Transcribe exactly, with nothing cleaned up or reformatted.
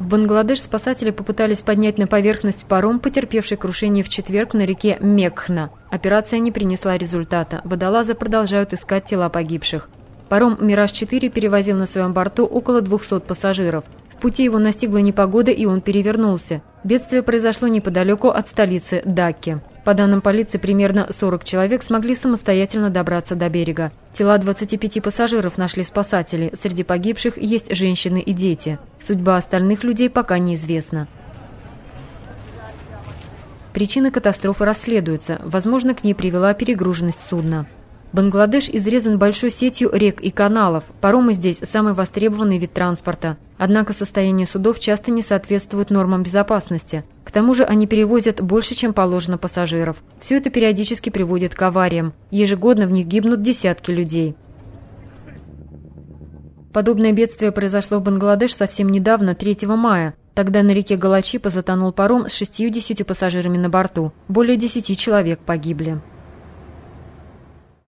В Бангладеш спасатели попытались поднять на поверхность паром, потерпевший крушение в четверг на реке Мекхна. Операция не принесла результата. Водолазы продолжают искать тела погибших. Паром «Мираж-четыре» перевозил на своем борту около двухсот пассажиров. В пути его настигла непогода, и он перевернулся. Бедствие произошло неподалеку от столицы Дакки. По данным полиции, примерно сорок человек смогли самостоятельно добраться до берега. Тела двадцати пяти пассажиров нашли спасатели. Среди погибших есть женщины и дети. Судьба остальных людей пока неизвестна. Причины катастрофы расследуются. Возможно, к ней привела перегруженность судна. Бангладеш изрезан большой сетью рек и каналов. Паромы здесь самый востребованный вид транспорта. Однако состояние судов часто не соответствует нормам безопасности. К тому же они перевозят больше, чем положено пассажиров. Все это периодически приводит к авариям. Ежегодно в них гибнут десятки людей. Подобное бедствие произошло в Бангладеш совсем недавно, третьего мая. Тогда на реке Галачипа затонул паром с шестьюдесятью пассажирами на борту. Более десяти человек погибли.